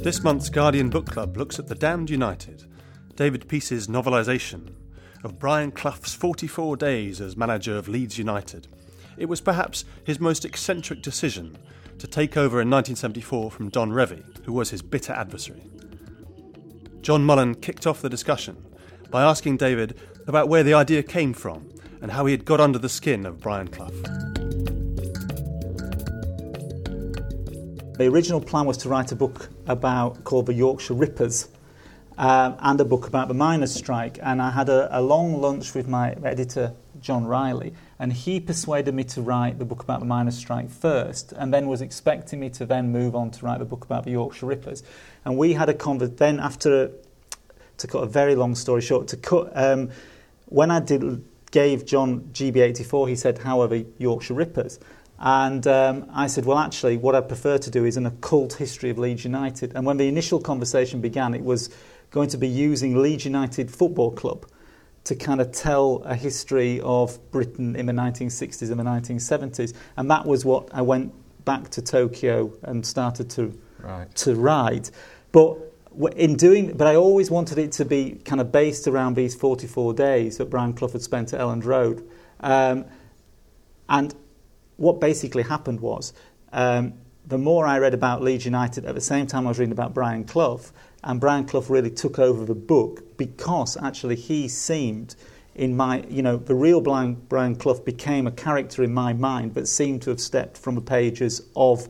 This month's Guardian Book Club looks at The Damned United, David Peace's novelisation of Brian Clough's 44 days as manager of Leeds United. It was perhaps his most eccentric decision to take over in 1974 from Don Revie, who was his bitter adversary. John Mullen kicked off the discussion by asking David about where the idea came from and how he had got under the skin of Brian Clough. The original plan was to write a book called The Yorkshire Rippers and a book about the miners' strike. And I had a long lunch with my editor, John Riley, and he persuaded me to write the book about the miners' strike first, and then was expecting me to then move on to write the book about the Yorkshire Rippers. And we had a conversation. Then, to cut a very long story short, when I gave John GB84, he said, "How are the Yorkshire Rippers?" And I said, well, actually, what I prefer to do is an occult history of Leeds United. And when the initial conversation began, it was going to be using Leeds United Football Club to kind of tell a history of Britain in the 1960s and the 1970s. And that was what I went back to Tokyo and started to write. But I always wanted it to be kind of based around these 44 days that Brian Clough had spent at Elland Road. And what basically happened was, the more I read about Leeds United, at the same time I was reading about Brian Clough, and Brian Clough really took over the book because actually he seemed, the real Brian Clough became a character in my mind that seemed to have stepped from the pages of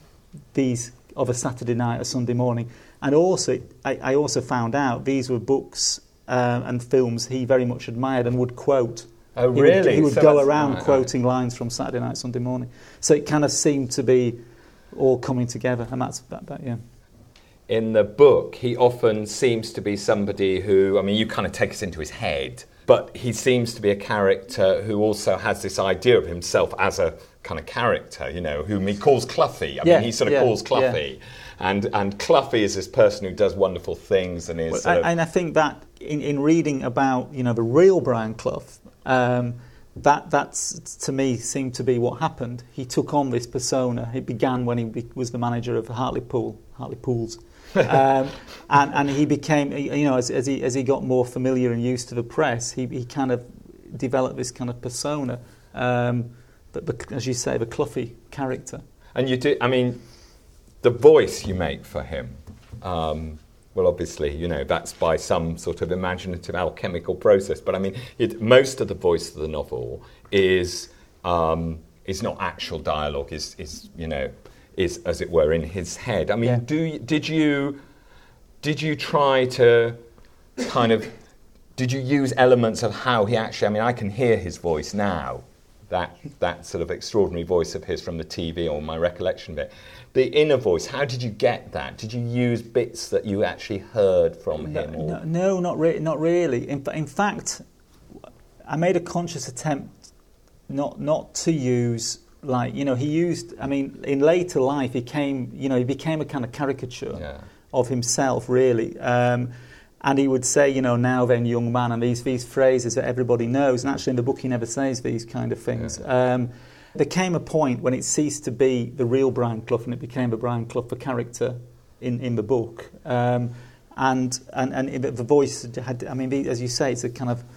a Saturday night or Sunday morning. And also, I also found out these were books and films he very much admired and would quote. Oh, really? He would go around quoting lines from Saturday night, Sunday morning. So it kind of seemed to be all coming together, and that's that, yeah. In the book, he often seems to be somebody who, you kind of take us into his head, but he seems to be a character who also has this idea of himself as a kind of character, whom he calls Cloughie. He sort of calls Cloughie. Yeah. And Cloughie is this person who does wonderful things and is And I think that in reading about, the real Brian Clough, that's to me seemed to be what happened. He took on this persona. It began when he was the manager of Hartlepool, and he became, as he got more familiar and used to the press, he kind of developed this kind of persona. But as you say, the Cloughie character. And you do. The voice you make for him. Well, obviously, that's by some sort of imaginative alchemical process. But most of the voice of the novel is not actual dialogue. Is as it were in his head. Did you try to kind of? Did you use elements of how he actually? I can hear his voice now. That sort of extraordinary voice of his from the TV, or my recollection of it. The inner voice, how did you get that? Did you use bits that you actually heard from him? No, not really. In fact, I made a conscious attempt not to use, he used, in later life, he became a kind of caricature of himself, really. And he would say, now then, young man, and these phrases that everybody knows. And actually in the book he never says these kind of things. Yeah. There came a point when it ceased to be the real Brian Clough and it became the Brian Clough, the character in the book. And the voice had, as you say, it's a kind of...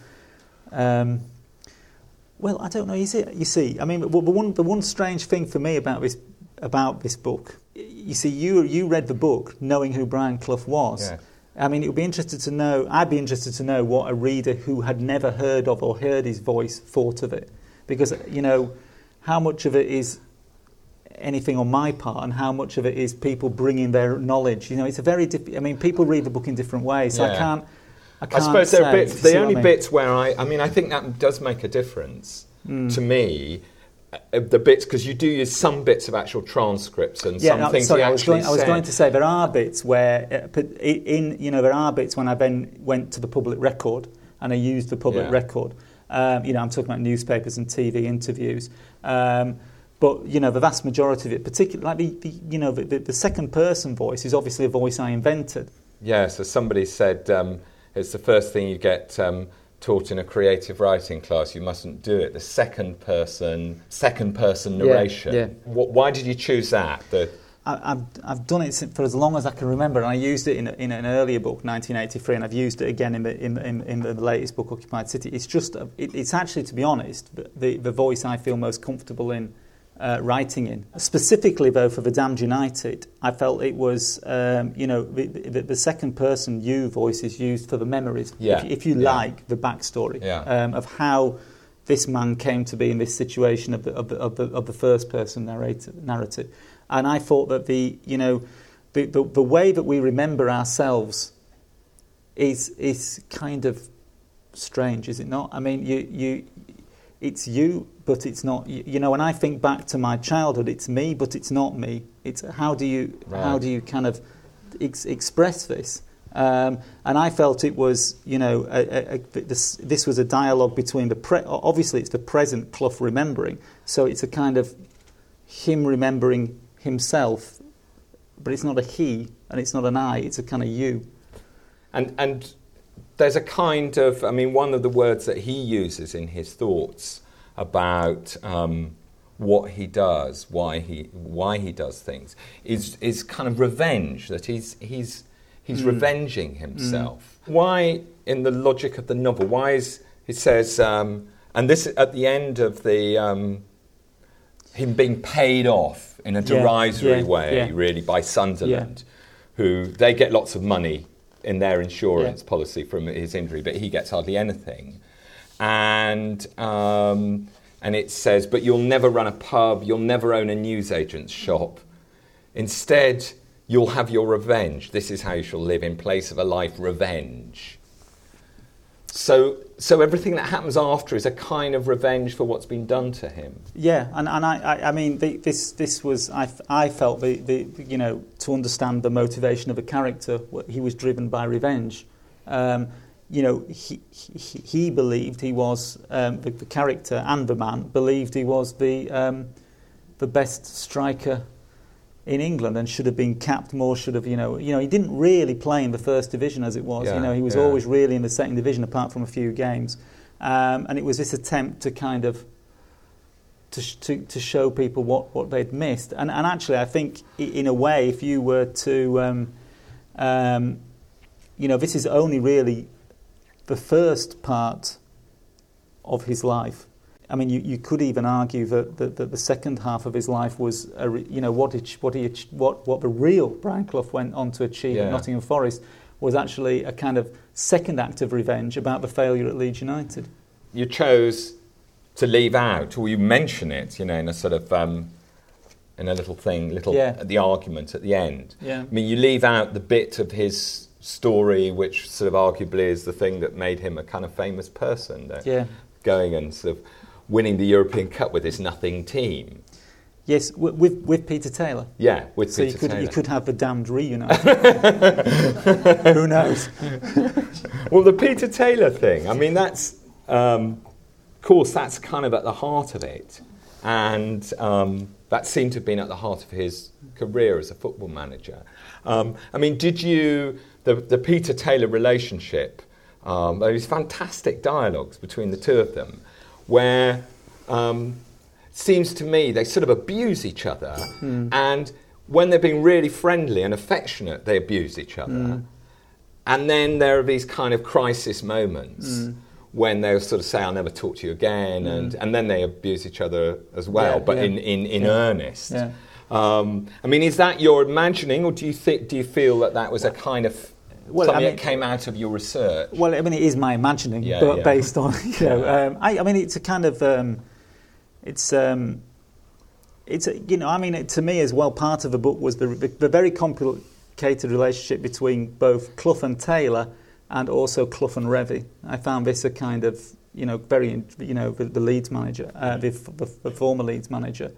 I don't know, is it? You see, the one strange thing for me about this book, you see, you read the book knowing who Brian Clough was. Yeah. It would be interested to know. I'd be interested to know what a reader who had never heard of or heard his voice thought of it, because how much of it is anything on my part, and how much of it is people bringing their knowledge. It's a very people read the book in different ways. So yeah. I suppose there are bits. The only bits where I think that does make a difference to me. The bits, because you do use some bits of actual transcripts and some things he actually said. I was going to say there are bits where, there are bits when I then went to the public record and I used the public record. I'm talking about newspapers and TV interviews. But the vast majority of it, particularly the second person voice, is obviously a voice I invented. Yeah. So somebody said it's the first thing you get taught in a creative writing class. You mustn't do it. The second person narration. Yeah. Why did you choose that? I've done it for as long as I can remember, and I used it in an earlier book, 1983, and I've used it again in the latest book, Occupied City. It's just it's actually, to be honest, the voice I feel most comfortable in writing in. Specifically, though, for The Damned United, I felt it was the second person you voice is used for the memories, if you like the backstory of how this man came to be in this situation of the first person narrative. And I thought that the way that we remember ourselves is kind of strange, is it not? I mean, it's you, but it's not. When I think back to my childhood, it's me, but it's not me. It's how do you kind of express this? And I felt it was, this was a dialogue between obviously it's the present Clough remembering, so it's a kind of him remembering himself, but it's not a he and it's not an I, it's a kind of you. And there's a kind of, one of the words that he uses in his thoughts about what he does, why he does things, is kind of revenge, that he's revenging himself. Why, in the logic of the novel, he says, and this at the end of the him being paid off in a derisory way, really, by Sunderland, who they get lots of money in their insurance policy from his injury, but he gets hardly anything. And it says, but you'll never run a pub, you'll never own a newsagent's shop. Instead, you'll have your revenge. This is how you shall live in place of a life revenge. So everything that happens after is a kind of revenge for what's been done to him. Yeah, and I mean this was I felt to understand the motivation of a character, he was driven by revenge. He believed he was the character, and the man believed he was the best striker in England and should have been capped more, he didn't really play in the first division as it was. He was always really in the second division apart from a few games. And it was this attempt to kind of to show people what they'd missed. And actually I think in a way, if you were to this is only really the first part of his life. I mean, you could even argue that the second half of his life was, what the real Brian Clough went on to achieve at Nottingham Forest was actually a kind of second act of revenge about the failure at Leeds United. You chose to leave out, or you mention it, in a sort of in a little thing, the argument at the end. Yeah. I mean, you leave out the bit of his story which sort of arguably is the thing that made him a kind of famous person. Going and sort of winning the European Cup with his nothing team. Yes, with Peter Taylor. Yeah, with Peter Taylor. So you could have the Damned reunited. Who knows? Well, the Peter Taylor thing, I mean, that's, of course, that's kind of at the heart of it. And that seemed to have been at the heart of his career as a football manager. I mean, did you, the Peter Taylor relationship, those fantastic dialogues between the two of them, where seems to me they sort of abuse each other, and when they're being really friendly and affectionate, they abuse each other. And then there are these kind of crisis moments when they'll sort of say, I'll never talk to you again, and then they abuse each other as well, in earnest. Yeah. I mean, is that your imagining, or do you feel that was a kind of something that came out of your research? Well, I mean, it is my imagining, based on, I mean, it's a kind of, to me as well, part of the book was the very complicated relationship between both Clough and Taylor, and also Clough and Revie. I found this a kind of, very, the Leeds manager, the former Leeds manager.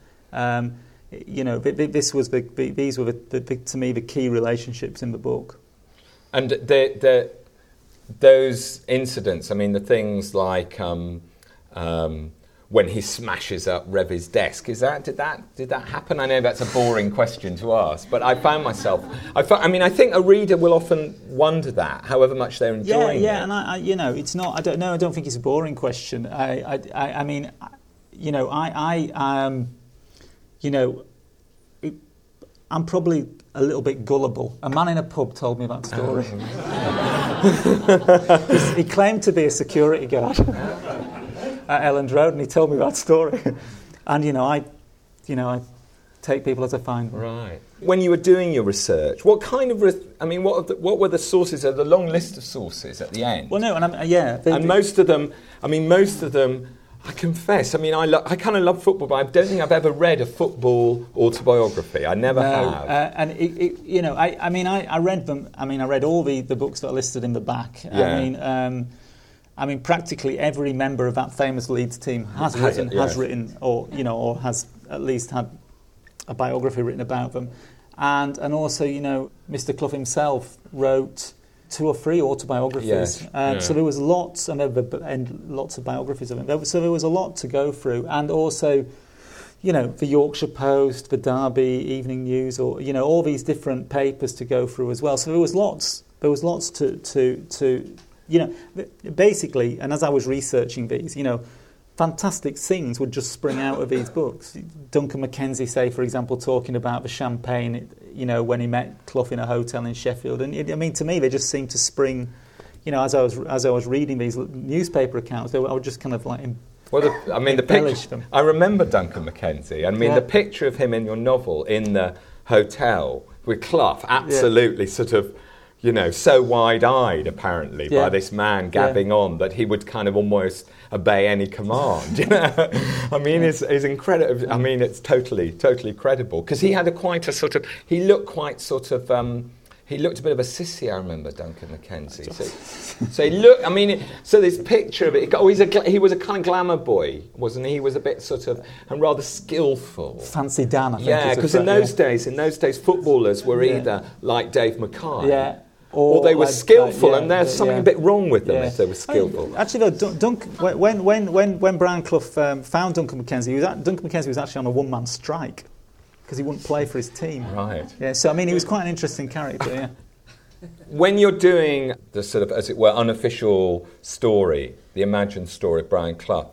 These were to me the key relationships in the book. And those incidents, I mean, the things like when he smashes up Revie's desk, did that happen? I know that's a boring question to ask, but I found myself. I think a reader will often wonder that, however much they're enjoying it. Yeah, and I it's not. I don't know. I don't think it's a boring question. I'm probably a little bit gullible. A man in a pub told me that story. He claimed to be a security guard at Elland Road, and he told me that story. And I take people as I find them. Right. When you were doing your research, what kind of what were the sources? The long list of sources at the end. Well, no, and most of them. I confess, I kind of love football, but I don't think I've ever read a football autobiography. I never have. And I read them. I read all the books that are listed in the back. Yeah. Practically every member of that famous Leeds team has written, or has at least had a biography written about them, and also, Mr. Clough himself wrote 2 or 3 autobiographies. Yes. So there was lots and lots of biographies of him. So there was a lot to go through, and also, the Yorkshire Post, the Derby Evening News, or all these different papers to go through as well. So there was lots. There was lots to basically. And as I was researching these, fantastic things would just spring out of these books. Duncan Mackenzie, say, for example, talking about the champagne, when he met Clough in a hotel in Sheffield. And to me, they just seemed to spring, as I was reading these newspaper accounts, I would just kind of like the picture. Them. I remember Duncan Mackenzie. The picture of him in your novel in the hotel with Clough, absolutely sort of, so wide-eyed, apparently, by this man gabbing on that he would kind of almost obey any command. It's incredible. It's totally credible, because he had he looked a bit of a sissy, I remember, Duncan Mackenzie. So he looked, so this picture of it, he was a kind of glamour boy, wasn't he? He was a bit and rather skillful. Fancy Dan, I think. Yeah, because in those days, footballers were either like Dave Mackay, or they were skillful, and there's something a bit wrong with them if they were skillful. Actually, though, when Brian Clough found Duncan Mackenzie, Duncan Mackenzie was actually on a one-man strike because he wouldn't play for his team. Right. Yeah. So he was quite an interesting character. Yeah. When you're doing the sort of, as it were, unofficial story, the imagined story of Brian Clough,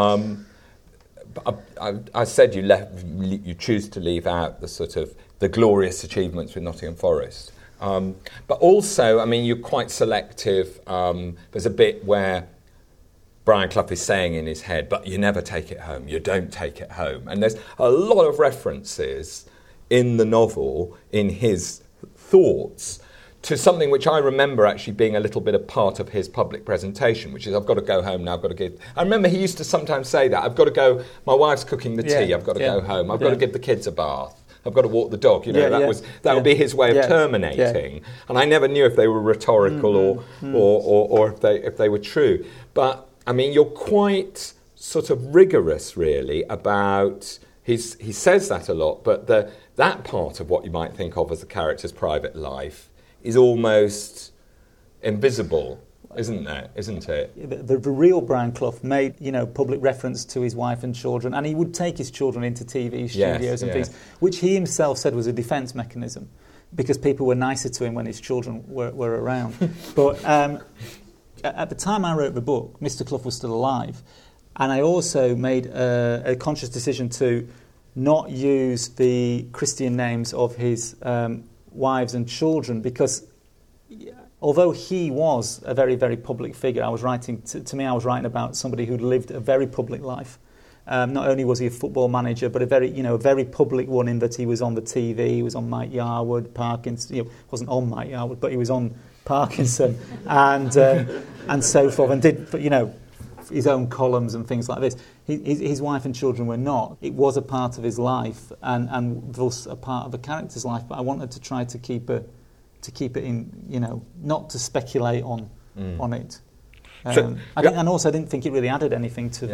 I said you choose to leave out the sort of the glorious achievements with Nottingham Forest. But also, you're quite selective. There's a bit where Brian Clough is saying in his head, but you never take it home, you don't take it home. And there's a lot of references in the novel, in his thoughts, to something which I remember actually being a little bit a part of his public presentation, which is, I've got to go home now, I've got to give... I remember he used to sometimes say that, I've got to go, my wife's cooking the tea, I've got to go home, I've got to give the kids a bath. I've got to walk the dog. That would be his way of terminating. Yeah. And I never knew if they were rhetorical or if they were true. But you're quite sort of rigorous, really, about he says that a lot. But that part of what you might think of as the character's private life is almost invisible. Isn't it? The real Brian Clough made, public reference to his wife and children, and he would take his children into TV studios and things, which he himself said was a defence mechanism, because people were nicer to him when his children were around. But at the time I wrote the book, Mr. Clough was still alive, and I also made a conscious decision to not use the Christian names of his wives and children, because... although he was a very, very public figure, I was writing about somebody who'd lived a very public life. Not only was he a football manager, but a very public one, in that he was on the TV, he was on Mike Yarwood, Parkinson, wasn't on Mike Yarwood, but he was on Parkinson, and so forth, and did, his own columns and things like this. His wife and children were not. It was a part of his life, and thus a part of the character's life, but I wanted to try to keep it in, not to speculate on it. And also I didn't think it really added anything to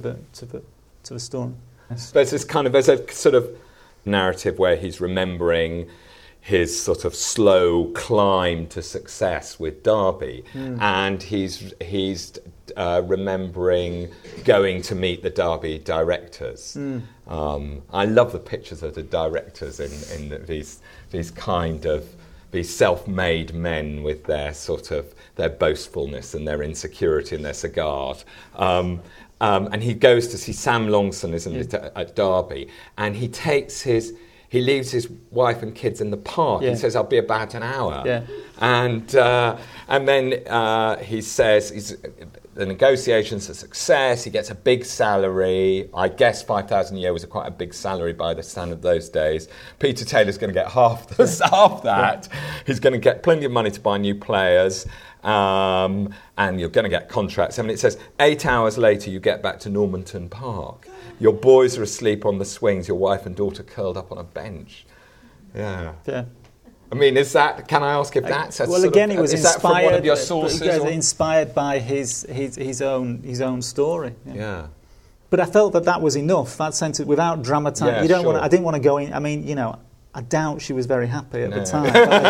the story. There's a sort of narrative where he's remembering his sort of slow climb to success with Derby, and he's remembering going to meet the Derby directors. I love the pictures of the directors in these kind of these self-made men with their sort of their boastfulness and their insecurity and their cigars. And he goes to see Sam Longson, isn't it, at Derby, and he takes his he leaves his wife and kids in the park. Yeah. He says, "I'll be about an hour." Yeah. And then he says the negotiation's a success. He gets a big salary. I guess 5,000 a year was quite a big salary by the standard of those days. Peter Taylor's going to get half that. Yeah. He's going to get plenty of money to buy new players. And you're going to get contracts. I mean, it says 8 hours later you get back to Normanton Park. Your boys are asleep on the swings. Your wife and daughter curled up on a bench. Yeah. I mean, can I ask if that's well? Again, it was is inspired. That from one of your sources? Inspired by his own story. Yeah. But I felt that was enough. That sense of, without dramatising. Yeah, you don't sure. want. I didn't want to go in. I mean, I doubt she was very happy at the time.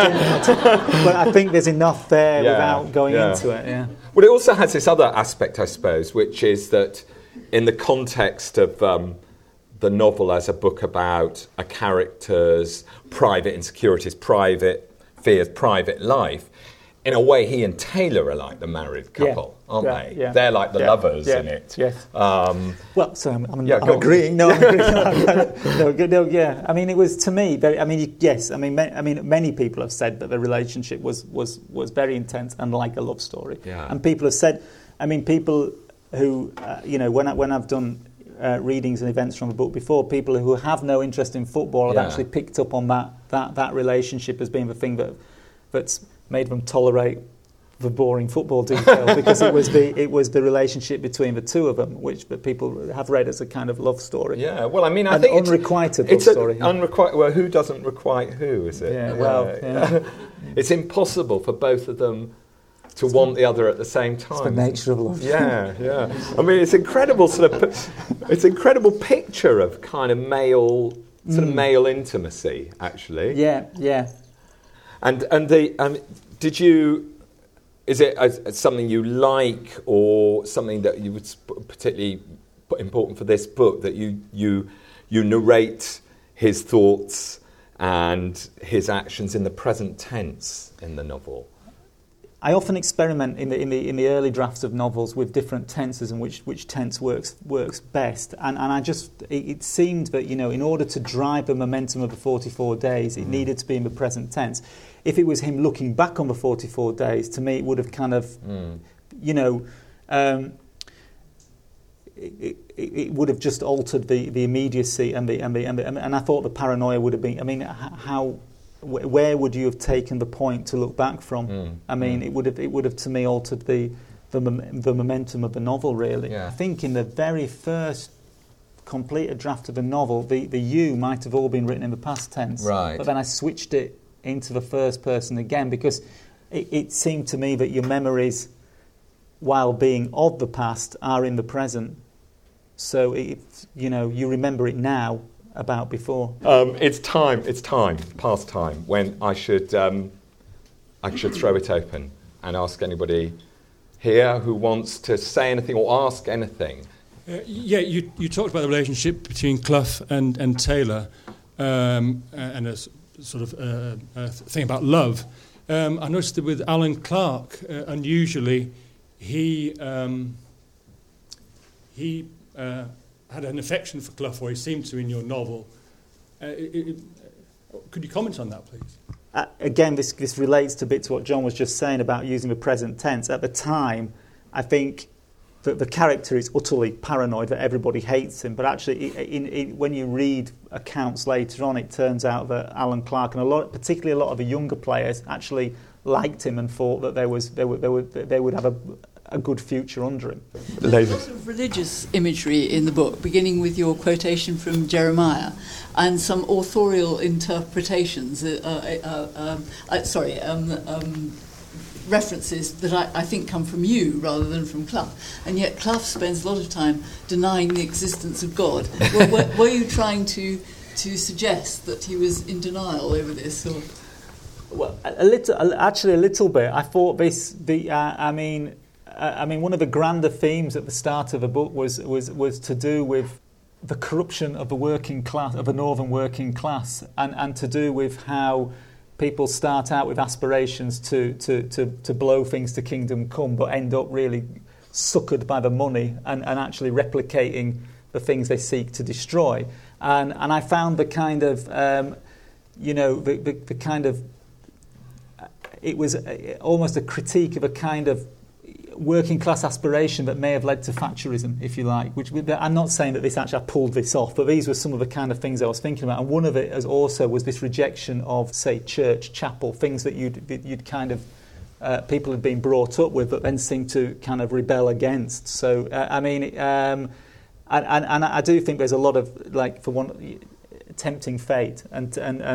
But I think there's enough there without going into it. Yeah. Well, it also has this other aspect, I suppose, which is that in the context of the novel as a book about a character's private insecurities, private fears, private life, in a way he and Taylor are like the married couple, aren't they? Yeah. They're like the lovers in it. Yes. Well, so I'm agreeing. No, I'm agreeing. No, yeah. I mean, it was, to me, very, I mean, yes. I mean, many people have said that the relationship was very intense and like a love story. Yeah. And people have said, I mean, people who, when I've done readings and events from the book before, people who have no interest in football have actually picked up on that relationship as being the thing that's made them tolerate the boring football detail, because it was the relationship between the two of them, which people have read as a kind of love story. Yeah, well, I mean, I think unrequited love story. Well, who doesn't requite who, is it? Yeah, it's impossible for both of them to want the other at the same time. It's the nature of love. Yeah. I mean, it's incredible it's an incredible picture of kind of male intimacy, actually. Yeah. And did you? Is it something you like, or something that you would particularly important for this book, that you narrate his thoughts and his actions in the present tense in the novel? I often experiment in the early drafts of novels with different tenses and which tense works best. And I just it seemed that in order to drive the momentum of the 44 days, it needed to be in the present tense. If it was him looking back on the 44 days, to me it would have kind of, it would have just altered the immediacy and I thought the paranoia would have been. I mean, where would you have taken the point to look back from? I mean, it would have to me altered the momentum of the novel, really. Yeah. I think in the very first completed draft of the novel, the you might have all been written in the past tense. Right. But then I switched it into the first person again, because it seemed to me that your memories, while being of the past, are in the present. So you remember it now about before. It's past time, when I should throw it open and ask anybody here who wants to say anything or ask anything. You talked about the relationship between Clough and Taylor, and a sort of a thing about love. I noticed that with Alan Clark, unusually, he had an affection for Clough, or he seemed to in your novel. Could you comment on that, please? Again, this relates a bit to what John was just saying about using the present tense. At the time, I think that the character is utterly paranoid that everybody hates him, but actually, when you read accounts later on, it turns out that Alan Clark and particularly a lot of the younger players, actually liked him and thought that they would have a good future under him. There's a lot of religious imagery in the book, beginning with your quotation from Jeremiah, and some authorial interpretations, references that I think come from you rather than from Clough. And yet Clough spends a lot of time denying the existence of God. Were you trying to suggest that he was in denial over this? Or? Well, a little bit. I thought one of the grander themes at the start of the book was to do with the corruption of the working class, of the northern working class, and to do with how people start out with aspirations to blow things to kingdom come, but end up really suckered by the money and actually replicating the things they seek to destroy. And I found the kind of, the kind of, it was almost a critique of a kind of working class aspiration that may have led to Thatcherism, if you like. Which I'm not saying that I pulled this off, but these were some of the kind of things I was thinking about. And one of it was this rejection of, say, church, chapel, things that you'd kind of people had been brought up with, but then seemed to kind of rebel against. So and I do think there's a lot of, like, for one, tempting fate, I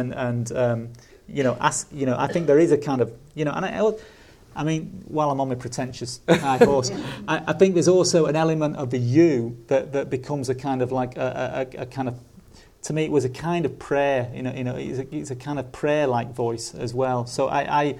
think there is a kind of, I mean, while I'm on my pretentious high horse, I think there's also an element of the you that becomes a kind of like a kind of, to me it was a kind of prayer, it's a kind of prayer-like voice as well. So I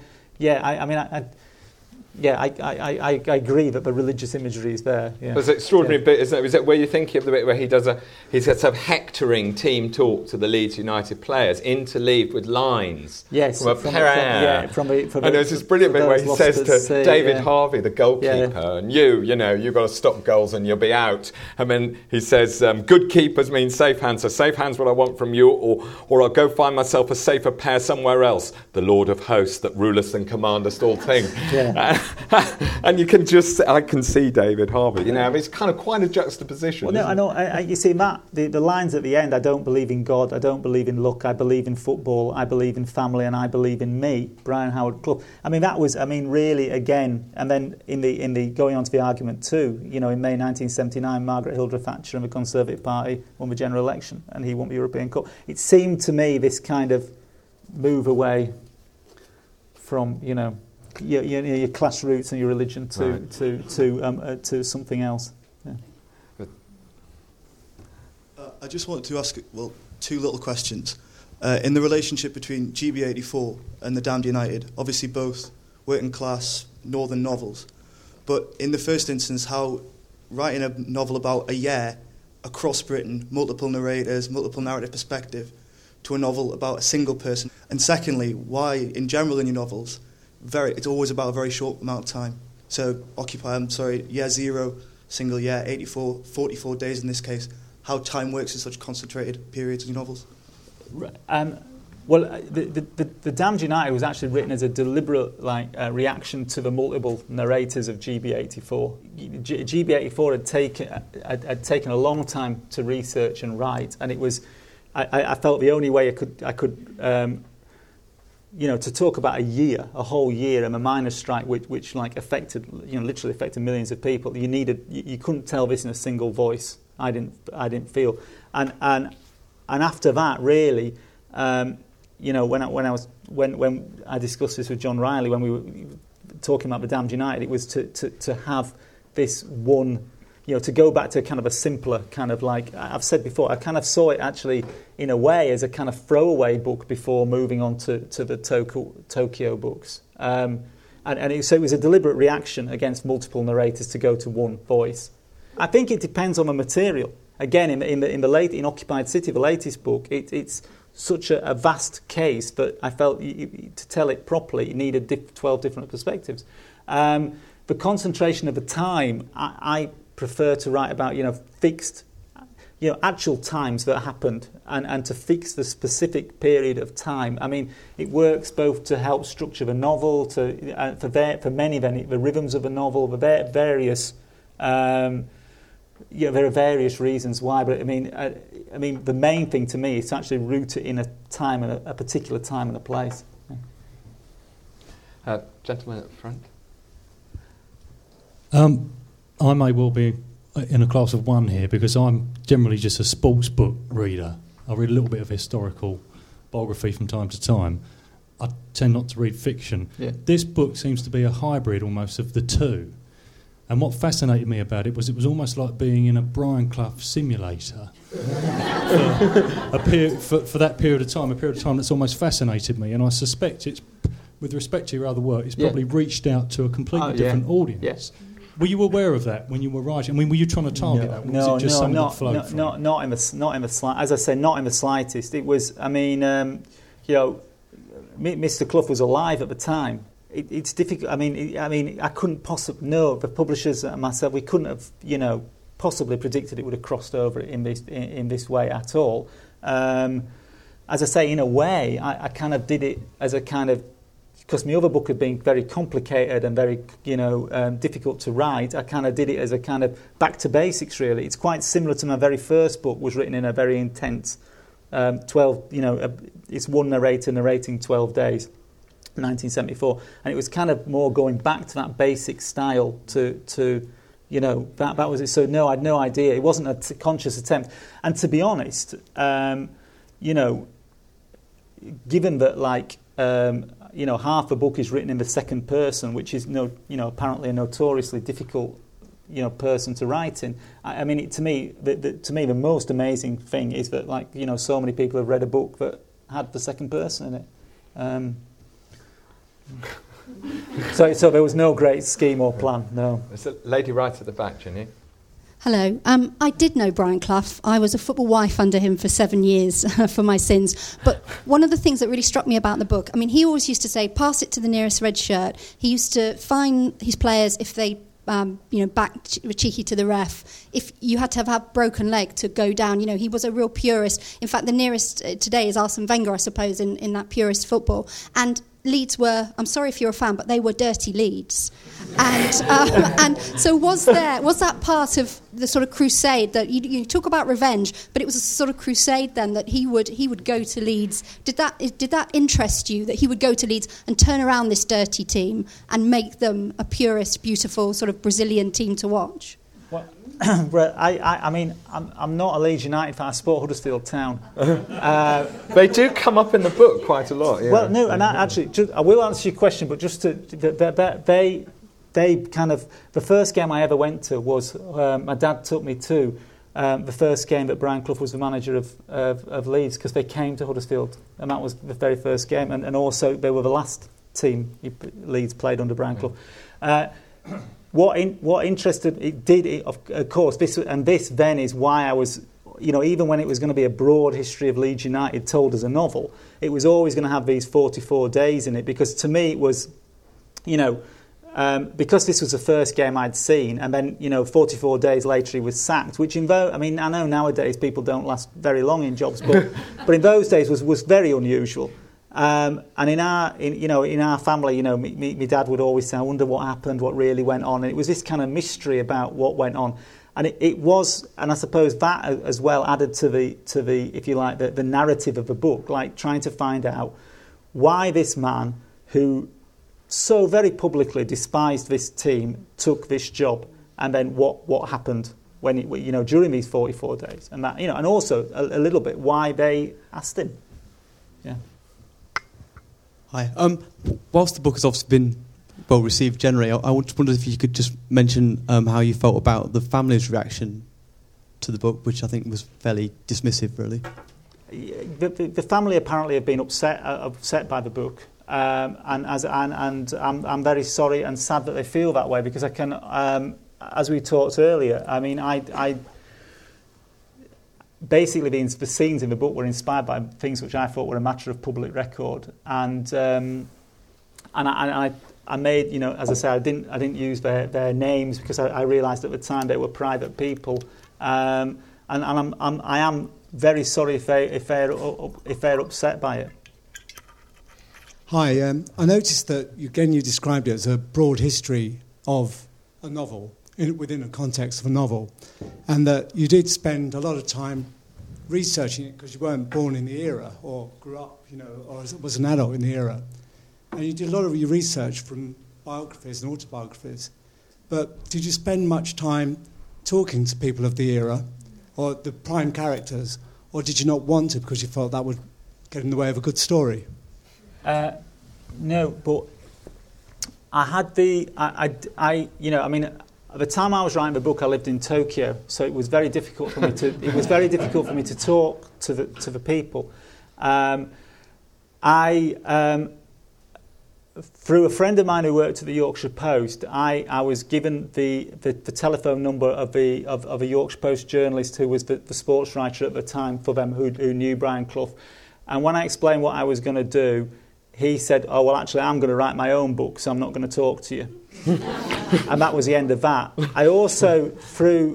agree that the religious imagery is there. Yeah. There's an extraordinary bit, isn't it? Is it where you're thinking of the bit where he's got sort of hectoring team talk to the Leeds United players, interleaved with lines from a prayer? And there's this brilliant bit where he says to David Harvey, the goalkeeper, and you've got to stop goals and you'll be out. And then he says, good keepers mean safe hands, so safe hands what I want from you, or I'll go find myself a safer pair somewhere else. The Lord of hosts that ruleth and commandeth all things. Yeah. And I can see David Harvey. It's kind of quite a juxtaposition. Well, no, I know. You see, Matt, the lines at the end. I don't believe in God. I don't believe in luck. I believe in football. I believe in family, and I believe in me, Brian Howard Clough. I mean, that was. I mean, really, again. And then in the going on to the argument too. In May 1979, Margaret Hildreth Thatcher and the Conservative Party won the general election, and he won the European Cup. It seemed to me this kind of move away from your class roots and your religion to something else. Yeah. I just wanted to ask, two little questions. In the relationship between GB84 and The Damned United, obviously both working class northern novels, but in the first instance, how writing a novel about a year across Britain, multiple narrators, multiple narrative perspective, to a novel about a single person, and secondly, why in general in your novels it's always about a very short amount of time. So year 0, single year, 84, 44 days in this case. How time works in such concentrated periods in your novels? The Damned United was actually written as a deliberate reaction to the multiple narrators of GB84. GB84 had taken a long time to research and write, and it was. I felt the only way I could. To talk about a whole year, and a miners' strike, which affected, literally affected millions of people. You couldn't tell this in a single voice. I didn't feel, and after that, really, when I discussed this with John Riley when we were talking about The Damned United, it was to have this one. To go back to kind of a simpler kind of I've said before, I kind of saw it actually in a way as a kind of throwaway book before moving on to the Tokyo books. So it was a deliberate reaction against multiple narrators to go to one voice. I think it depends on the material. Again, in Occupied City, the latest book, it's such a vast case that I felt to tell it properly, you needed 12 different perspectives. The concentration of the time, I prefer to write about fixed, actual times that happened, and to fix the specific period of time. I mean, it works both to help structure the novel, for many the rhythms of the novel, the various. There are various reasons why, but I mean, the main thing to me is to actually root it in a time and a particular time and a place. Gentleman at the front. I may well be in a class of one here because I'm generally just a sports book reader. I read a little bit of historical biography from time to time. I tend not to read fiction. Yeah. This book seems to be a hybrid almost of the two. And what fascinated me about it was almost like being in a Brian Clough simulator for that period of time, a period of time that's almost fascinated me. And I suspect it's, with respect to your other work, it's probably reached out to a completely different audience. Yes. Were you aware of that when you were writing? I mean, were you trying to target that? Was it just something that flowed from? Not in the slightest. As I say, not in the slightest. It was. I mean, Mr. Clough was alive at the time. It's difficult. I mean, I couldn't possibly. No, the publishers and myself, we couldn't have, possibly predicted it would have crossed over in this way at all. As I say, in a way, I kind of did it as a kind of, because my other book had been very complicated and very, difficult to write. I kind of did it as a kind of back to basics, really. It's quite similar to my very first book, was written in a very intense 12. It's one narrator narrating 12 days, 1974, and it was kind of more going back to that basic style. That was it. So no, I had no idea. It wasn't a conscious attempt. And to be honest, given that half a book is written in the second person, which is apparently a notoriously difficult person to write in. I mean, to me, the most amazing thing is that so many people have read a book that had the second person in it. So there was no great scheme or plan. No. There's a lady right at the back, Jenny. Hello. I did know Brian Clough. I was a football wife under him for 7 years for my sins. But one of the things that really struck me about the book, I mean, he always used to say, pass it to the nearest red shirt. He used to fine his players if they, were cheeky to the ref. If you had to have a broken leg to go down, he was a real purist. In fact, the nearest today is Arsene Wenger, I suppose, in that purist football. And Leeds were, I'm sorry if you're a fan, but they were dirty Leeds. And so was that part of the sort of crusade that you talk about revenge, but it was a sort of crusade then that he would go to Leeds. Did that interest you, that he would go to Leeds and turn around this dirty team and make them a purist, beautiful sort of Brazilian team to watch? Well, I mean, I'm not a Leeds United fan. I support Huddersfield Town. They do come up in the book quite a lot. Yeah. Well, no, and I will answer your question, but just to they kind of, the first game I ever went to was my dad took me to the first game that Brian Clough was the manager of Leeds, because they came to Huddersfield, and that was the very first game, and also they were the last team Leeds played under Brian Clough. What interested it did, of course, this then is why I was, even when it was going to be a broad history of Leeds United told as a novel, it was always going to have these 44 days in it, because to me it was, because this was the first game I'd seen, and then 44 days later he was sacked, which I know nowadays people don't last very long in jobs, but in those days was very unusual. And in our family, my dad would always say, I wonder what happened, what really went on. And it was this kind of mystery about what went on. And it was, and I suppose that as well added to the if you like, the narrative of the book, like trying to find out why this man who so very publicly despised this team took this job, and then what happened when during these 44 days, and that and also a little bit why they asked him. Yeah. Hi. Whilst the book has obviously been well received generally, I just wondered if you could just mention how you felt about the family's reaction to the book, which I think was fairly dismissive, really. The family apparently have been upset by the book, and I'm very sorry and sad that they feel that way, because I can, as we talked earlier, I mean, I basically the scenes in the book were inspired by things which I thought were a matter of public record, and I made, as I say, I didn't use their names, because I realised at the time they were private people, and I am very sorry if they're upset by it. Hi, I noticed that you described it as a broad history of a novel within a context of a novel, and that you did spend a lot of time researching it because you weren't born in the era or grew up, or was an adult in the era. And you did a lot of your research from biographies and autobiographies. But did you spend much time talking to people of the era or the prime characters, or did you not want to because you felt that would get in the way of a good story? No, but I had at the time I was writing the book, I lived in Tokyo, so it was very difficult for me to talk to the people. Through a friend of mine who worked at the Yorkshire Post, I was given the telephone number of a Yorkshire Post journalist who was the sports writer at the time for them, who knew Brian Clough. And when I explained what I was going to do, he said, "Oh, well, actually, I'm going to write my own book, so I'm not going to talk to you." And that was the end of that. I also, through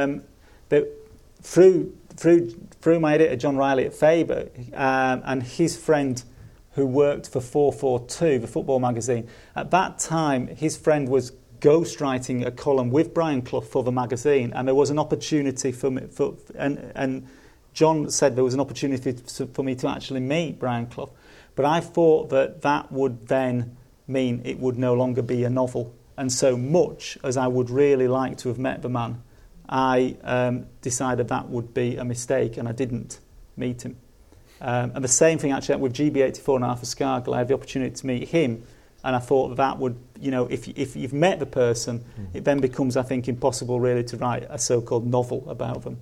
my editor, John Riley at Faber, and his friend who worked for 442, the football magazine, at that time, his friend was ghostwriting a column with Brian Clough for the magazine, and there was an opportunity for me, and John said there was an opportunity for me to actually meet Brian Clough. But I thought that would then mean it would no longer be a novel. And so much as I would really like to have met the man, I decided that would be a mistake, and I didn't meet him. And the same thing actually with GB84 and Arthur Scargill. I had the opportunity to meet him, and I thought that would, if you've met the person, it then becomes, I think, impossible really to write a so-called novel about them.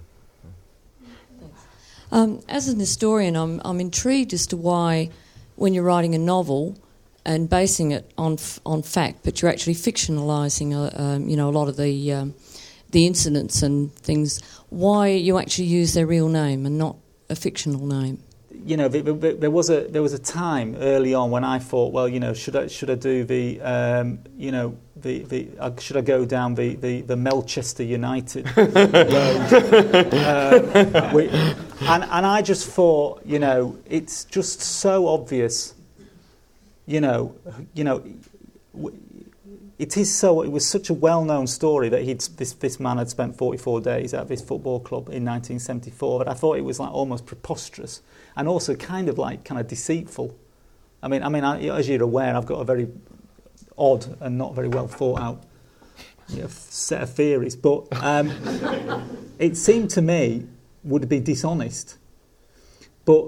As an historian, I'm intrigued as to why, when you're writing a novel and basing it on fact, but you're actually fictionalising, a lot of the incidents and things, why you actually use their real name and not a fictional name. There was a time early on when I thought, well, should I do should I go down the Melchester United road? And I just thought, it's just so obvious. It was such a well-known story that this man had spent 44 days at this football club in 1974 that I thought it was like almost preposterous and also kind of deceitful. I mean, as you're aware, I've got a very odd and not very well thought out set of theories, but it seemed to me would be dishonest. But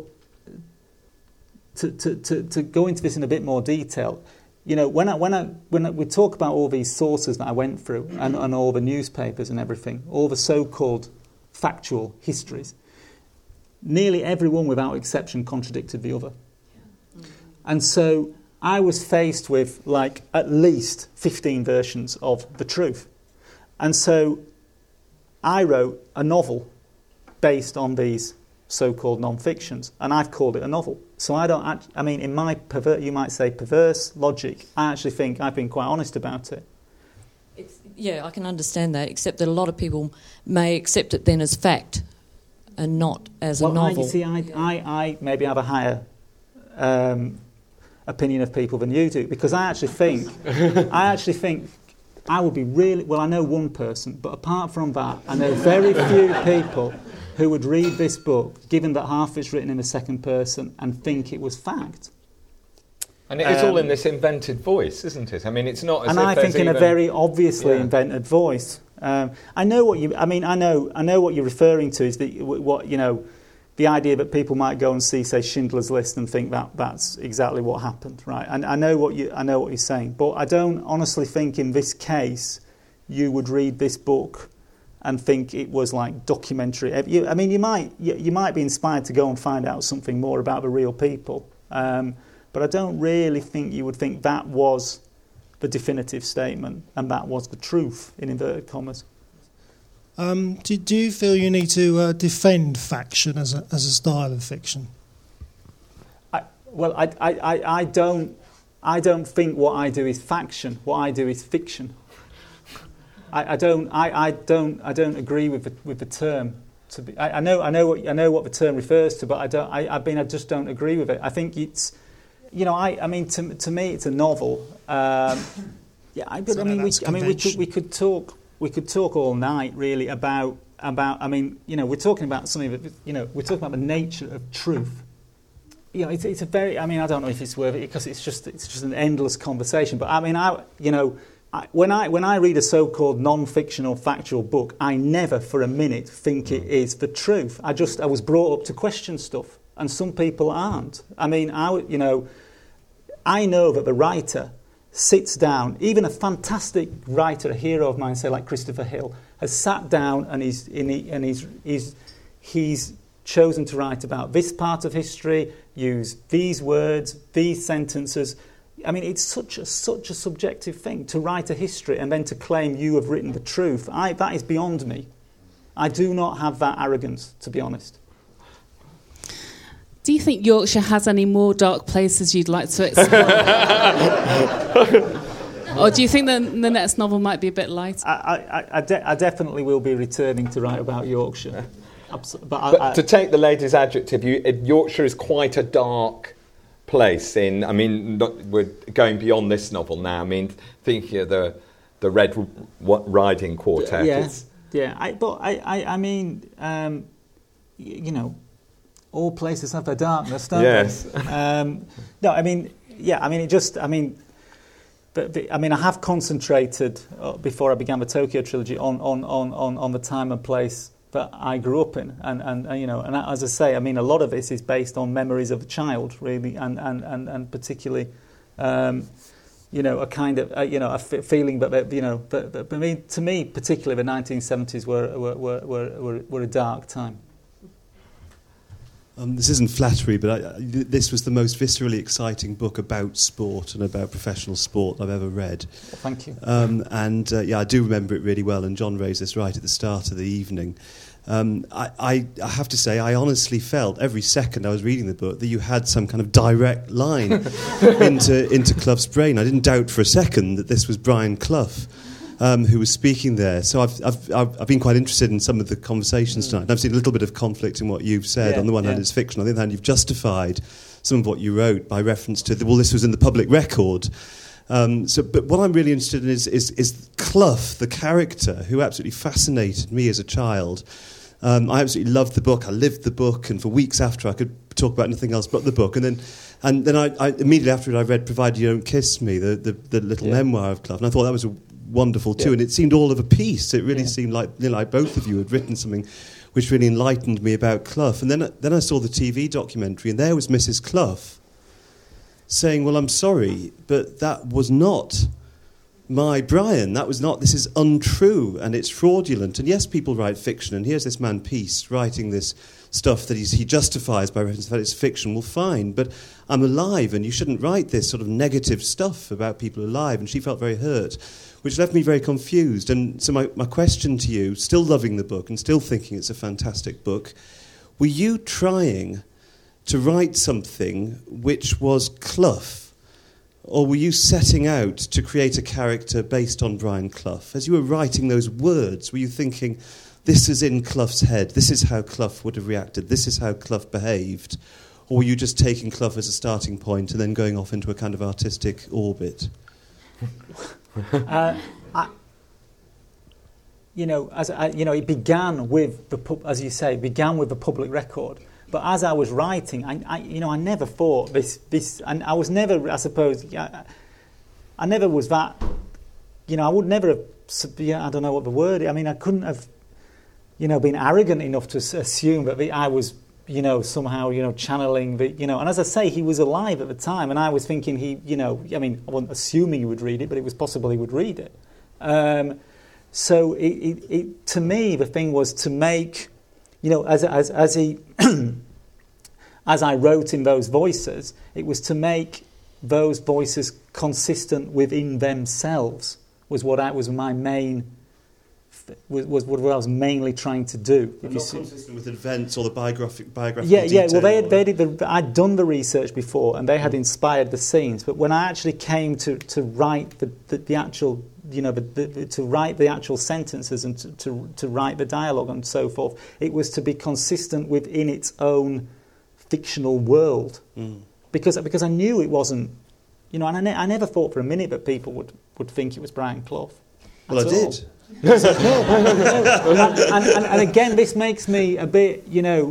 to go into this in a bit more detail. When we talk about all these sources that I went through and all the newspapers and everything, all the so-called factual histories, nearly everyone without exception contradicted the other. And so I was faced with at least 15 versions of the truth. And so I wrote a novel based on these so-called non-fictions, and I've called it a novel. So in my you might say perverse logic, I actually think I've been quite honest about it. I can understand that, except that a lot of people may accept it then as fact and not as a novel. I maybe have a higher opinion of people than you do, because I actually think I would be really... Well, I know one person, but apart from that, I know very few people who would read this book, given that half it's written in the second person, and think it was fact. And it is all in this invented voice, isn't it? I mean, it's not as and if I think in a very obviously invented voice. I know what you... I mean, I know what you're referring to is the idea that people might go and see, say, Schindler's List and think that's exactly what happened, right? And I know what you're saying, but I don't honestly think in this case you would read this book and think it was like documentary. I mean, you might be inspired to go and find out something more about the real people, but I don't really think you would think that was the definitive statement and that was the truth, in inverted commas. Do you feel you need to defend faction as a style of fiction? I don't think what I do is faction. What I do is fiction. I don't agree with the term. I know what the term refers to, but I just don't agree with it. I think it's, to me it's a novel. We could talk all night really about. We're talking about something that we're talking about the nature of truth. It's a very. I don't know if it's worth it because it's just an endless conversation. But when I read a so-called non-fiction or factual book, I never for a minute think it is the truth. I was brought up to question stuff, and some people aren't. I know that the writer sits down, even a fantastic writer, a hero of mine, say like Christopher Hill, has sat down and he's chosen to write about this part of history, use these words, these sentences. It's such a subjective thing to write a history and then to claim you have written the truth. That is beyond me. I do not have that arrogance, to be honest. Do you think Yorkshire has any more dark places you'd like to explore? Or do you think the next novel might be a bit lighter? I definitely will be returning to write about Yorkshire. But to take the lady's adjective, Yorkshire is quite a dark place. We're going beyond this novel now. I mean, thinking of the Red Riding Quartet. All places have their darkness, don't yes. they? I have concentrated before I began the Tokyo trilogy on the time and place that I grew up in, and as I say, a lot of this is based on memories of a child, really, and particularly, a kind of a feeling that to me, particularly the 1970s were a dark time. This isn't flattery, but this was the most viscerally exciting book about sport and about professional sport I've ever read. Thank you. I do remember it really well, and John raised this right at the start of the evening. I have to say, I honestly felt every second I was reading the book that you had some kind of direct line into Clough's brain. I didn't doubt for a second that this was Brian Clough who was speaking there. So I've been quite interested in some of the conversations tonight. And I've seen a little bit of conflict in what you've said. On the one hand, it's fiction. On the other hand, you've justified some of what you wrote by reference to, this was in the public record. But what I'm really interested in is Clough, the character, who absolutely fascinated me as a child. I absolutely loved the book. I lived the book, and for weeks after, I could talk about anything else but the book. And then I immediately after it, I read "Provided You Don't Kiss Me," the little memoir of Clough, and I thought that was wonderful too. And it seemed all of a piece. It really seemed like both of you had written something which really enlightened me about Clough. And then I saw the TV documentary, and there was Mrs. Clough saying, "Well, I'm sorry, but that was not my Brian. This is untrue, and it's fraudulent. And yes, people write fiction, and here's this man, Peace, writing this stuff that he justifies by reference to that it's fiction. Well, fine, but I'm alive, and you shouldn't write this sort of negative stuff about people alive." And she felt very hurt, which left me very confused. And so my question to you, still loving the book and still thinking it's a fantastic book, were you trying to write something which was Clough, or were you setting out to create a character based on Brian Clough? As you were writing those words, were you thinking, this is in Clough's head, this is how Clough would have reacted, this is how Clough behaved? Or were you just taking Clough as a starting point and then going off into a kind of artistic orbit? It began with the public record. But as I was writing, I never thought this, and I was never, I suppose, I never was that, I would never have, I don't know what the word is. I mean, I couldn't have, been arrogant enough to assume that I was, somehow, channeling the, and as I say, he was alive at the time, and I was thinking I wasn't assuming he would read it, but it was possible he would read it. So it to me, the thing was to make, as he, as I wrote in those voices, it was to make those voices consistent within themselves. Was what I was my main. Was what I was mainly trying to do. Not consistent with events or the biographical Yeah. detail. Well, I'd done the research before, and they had inspired the scenes. But when I actually came to write the actual, to write the actual sentences and to write the dialogue and so forth, it was to be consistent within its own fictional world. Because I knew it wasn't, and I never thought for a minute that people would think it was Brian Clough. Well, I did. and again, this makes me a bit,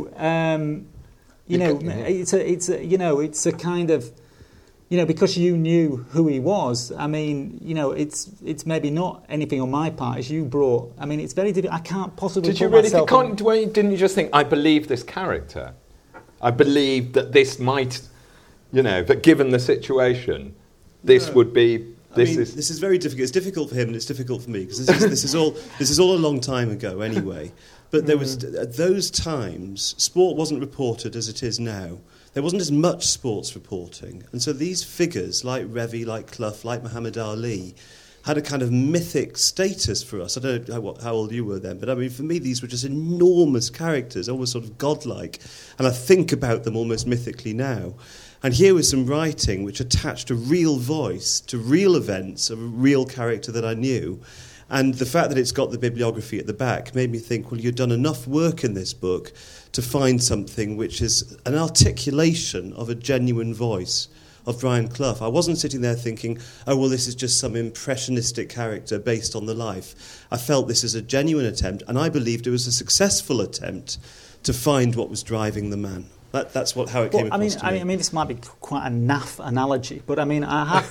it's a kind of, because you knew who he was. I mean, it's maybe not anything on my part. As you brought, I mean, it's very difficult. I can't possibly. Did you really? Didn't you just think, I believe this character? I believe that this might, that given the situation, this would be. This is very difficult. It's difficult for him, and it's difficult for me because this is all a long time ago anyway. But there was at those times, sport wasn't reported as it is now. There wasn't as much sports reporting, and so these figures like Revie, like Clough, like Muhammad Ali, had a kind of mythic status for us. I don't know how old you were then, but I mean, for me, these were just enormous characters, almost sort of godlike, and I think about them almost mythically now. And here was some writing which attached a real voice to real events of a real character that I knew. And the fact that it's got the bibliography at the back made me think, well, you've done enough work in this book to find something which is an articulation of a genuine voice of Brian Clough. I wasn't sitting there thinking, oh, well, this is just some impressionistic character based on the life. I felt this is a genuine attempt, and I believed it was a successful attempt to find what was driving the man. That's how it came across to me. I mean, this might be quite a naff analogy, but I mean,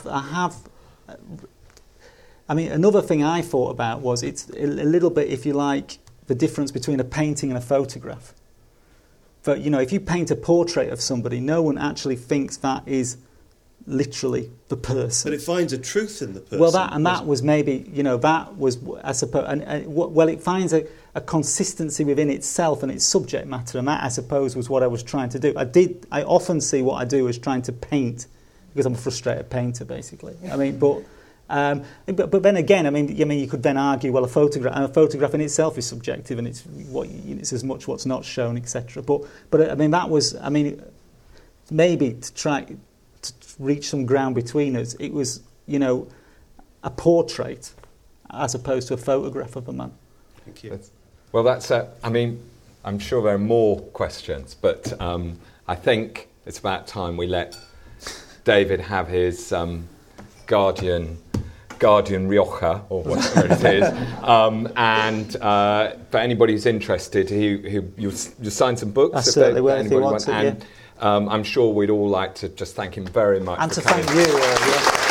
another thing I thought about was it's a little bit, if you like, the difference between a painting and a photograph. But, you know, if you paint a portrait of somebody, no one actually thinks that is literally the person. But it finds a truth in the person. Well, that was maybe, you know, that was, I suppose, it finds a consistency within itself and its subject matter, and that, I suppose, was what I was trying to do. I often see what I do as trying to paint, because I'm a frustrated painter, basically. I mean, but then again, I mean, you could then argue, well, a photograph in itself is subjective, and it's as much what's not shown, etc. But I mean, that was, I mean, maybe to try to reach some ground between us, it was, you know, a portrait as opposed to a photograph of a man. Thank you. Well, I mean, I'm sure there are more questions, but I think it's about time we let David have his Guardian Rioja, or whatever it is. And for anybody who's interested, you sign some books. I certainly will, if you want to, and I'm sure we'd all like to just thank him very much. And to thank you.